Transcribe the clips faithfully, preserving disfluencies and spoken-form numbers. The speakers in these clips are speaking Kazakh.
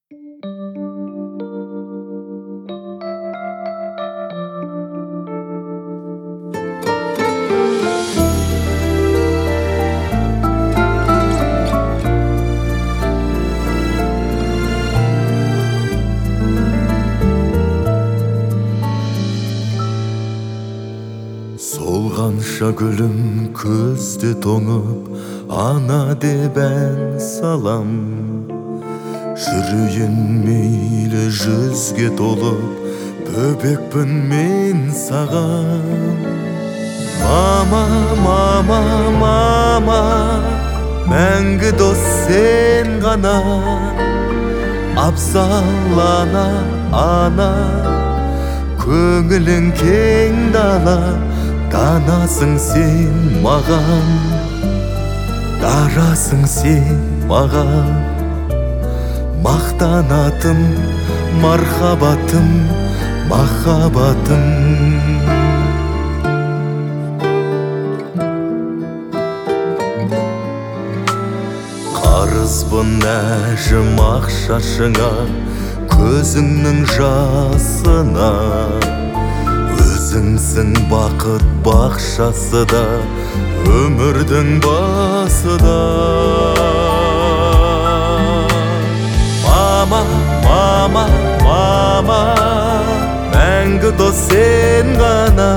Солғанша гүлім көзде тоңып, ана деп ән салам. Жүрейін мейлі жүзге толып, бөбекпін мен саған. Мама, мама, мама, мәңгі дос сен ғана. Абзал ана, ана, көңілің кең дала. Данасың сен маған, дарасың сен маған. Мақтанатын мархабатым, махаббатым. Қарызбын әжім ақшашыңа, көзіңнің жасына. Өзіңсің бақыт бақшасы да, өмірдің басы да. Мама, мама, мама, мәңгі дос сен ғана.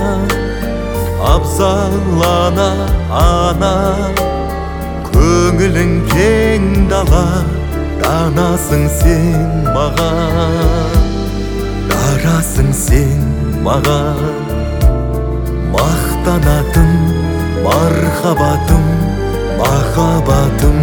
Абзал ана, ана, көңілің кең дала. Данасың сен маған, дарасың сен маған. Мақтанатын мархабатым, махаббатым.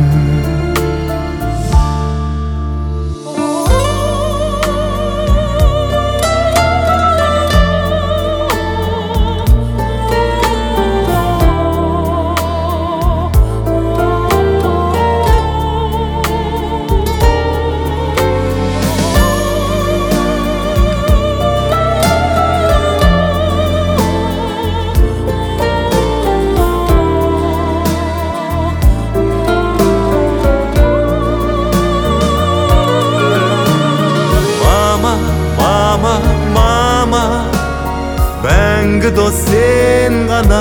Мәңгі дос сен ғана.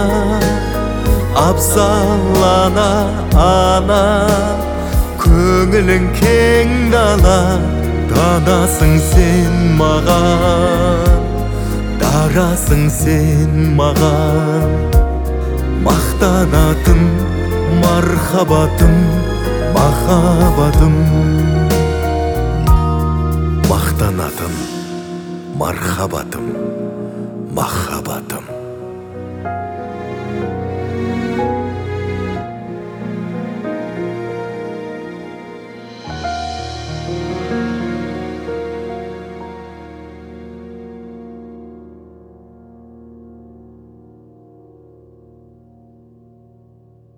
Абзал ана, ана, көңілің кең дала. Данасың сен маған, дарасың сен маған. Мақтанатын мархабатым, махаббатым. Мақтанатын мархабатым, махаббатым.